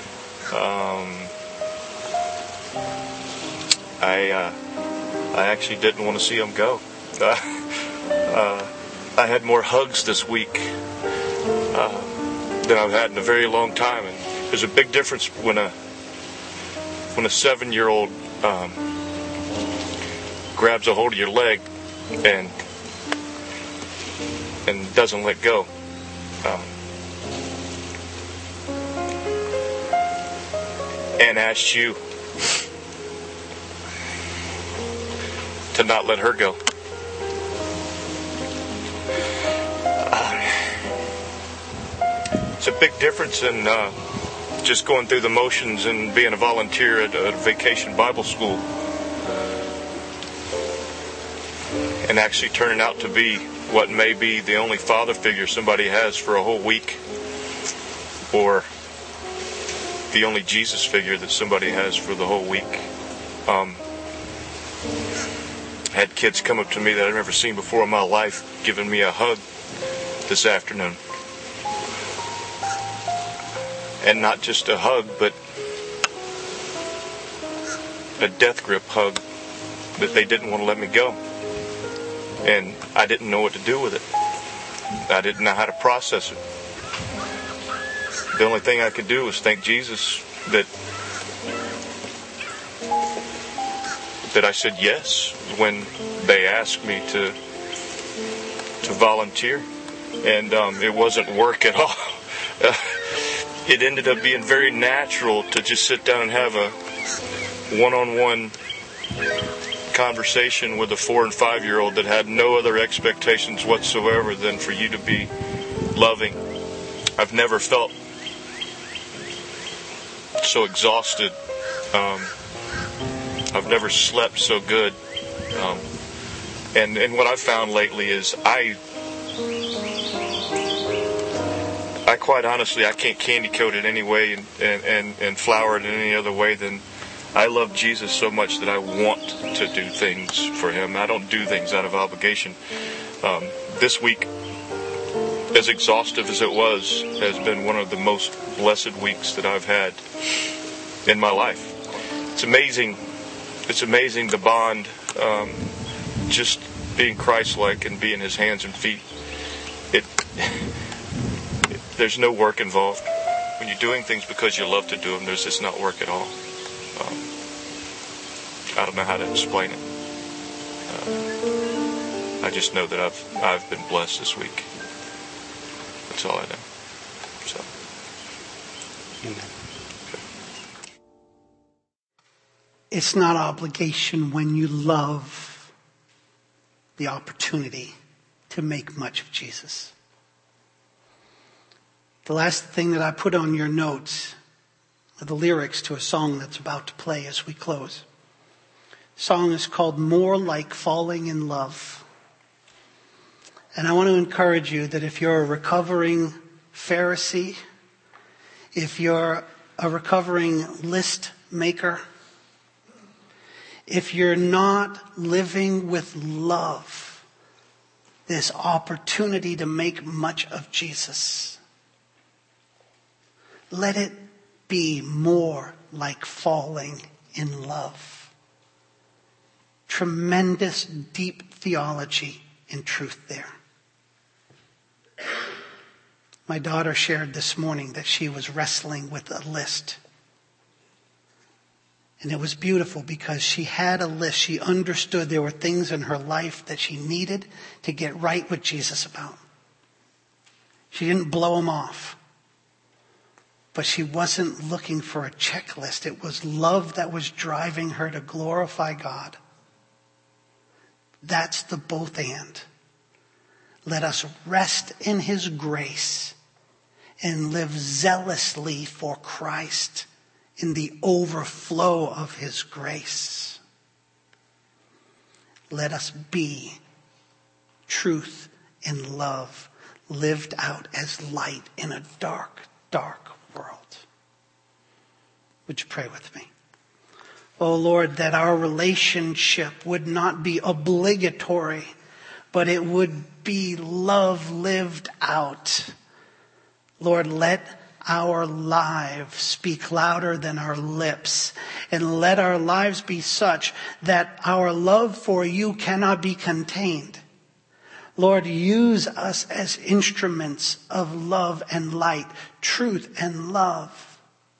I actually didn't want to see them go. I had more hugs this week than I've had in a very long time. And there's a big difference when a 7-year-old grabs a hold of your leg and doesn't let go. And asks you to not let her go. It's a big difference in just going through the motions and being a volunteer at a vacation Bible school and actually turning out to be what may be the only father figure somebody has for a whole week, or the only Jesus figure that somebody has for the whole week. I had kids come up to me that I've never seen before in my life giving me a hug this afternoon. And not just a hug, but a death grip hug that they didn't want to let me go. And I didn't know what to do with it. I didn't know how to process it. The only thing I could do was thank Jesus that I said yes when they asked me to volunteer. And it wasn't work at all. It ended up being very natural to just sit down and have a one-on-one conversation with a 4- and 5-year-old that had no other expectations whatsoever than for you to be loving. I've never felt so exhausted. I've never slept so good. And what I've found lately is I quite honestly, I can't candy coat it any way and flour it in any other way than I love Jesus so much that I want to do things for him. I don't do things out of obligation. This week, as exhaustive as it was, has been one of the most blessed weeks that I've had in my life. It's amazing. It's amazing the bond, just being Christ-like and being his hands and feet. There's no work involved. When you're doing things because you love to do them, there's just not work at all. I don't know how to explain it. I just know that I've been blessed this week. That's all I know. So. Amen. It's not obligation when you love the opportunity to make much of Jesus. The last thing that I put on your notes are the lyrics to a song that's about to play as we close. The song is called More Like Falling in Love. And I want to encourage you that if you're a recovering Pharisee, if you're a recovering list maker, if you're not living with love, this opportunity to make much of Jesus, let it be more like falling in love. Tremendous deep theology and truth there. My daughter shared this morning that she was wrestling with a list. And it was beautiful because she had a list. She understood there were things in her life that she needed to get right with Jesus about. She didn't blow them off. But she wasn't looking for a checklist. It was love that was driving her to glorify God. That's the both and. Let us rest in his grace and live zealously for Christ in the overflow of his grace. Let us be truth and love lived out as light in a dark, dark world. Would you pray with me? Oh Lord, that our relationship would not be obligatory, but it would be love lived out. Lord, let our lives speak louder than our lips, and let our lives be such that our love for you cannot be contained. Lord, use us as instruments of love and light, truth and love.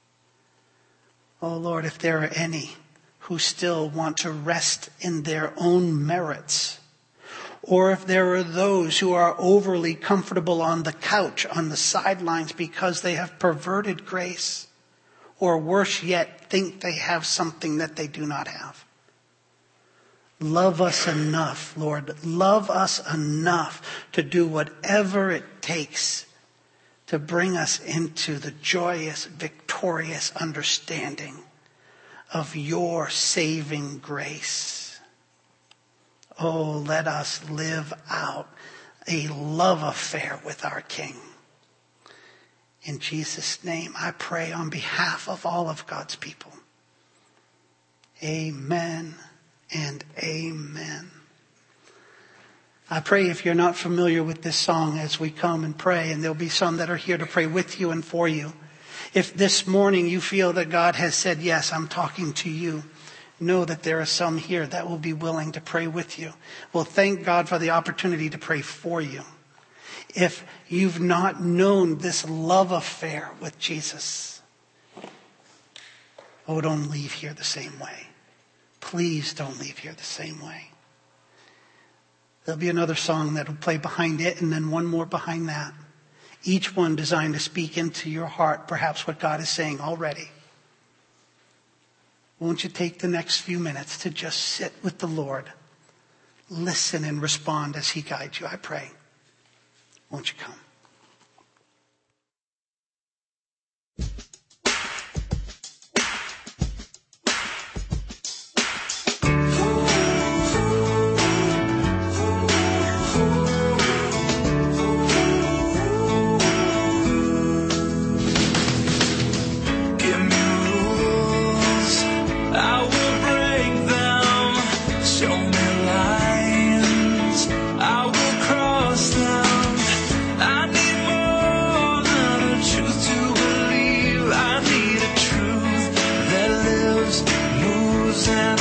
Oh Lord, if there are any who still want to rest in their own merits, or if there are those who are overly comfortable on the couch, on the sidelines, because they have perverted grace, or worse yet, think they have something that they do not have. Love us enough, Lord. Love us enough to do whatever it takes to bring us into the joyous, victorious understanding of your saving grace. Oh, let us live out a love affair with our King. In Jesus' name, I pray on behalf of all of God's people. Amen and amen. I pray if you're not familiar with this song as we come and pray, and there'll be some that are here to pray with you and for you. If this morning you feel that God has said, yes, I'm talking to you, know that there are some here that will be willing to pray with you. Well, thank God for the opportunity to pray for you. If you've not known this love affair with Jesus, oh, don't leave here the same way. Please don't leave here the same way. There'll be another song that will play behind it, and then one more behind that. Each one designed to speak into your heart, perhaps what God is saying already. Won't you take the next few minutes to just sit with the Lord, listen and respond as he guides you, I pray. Won't you come? I stand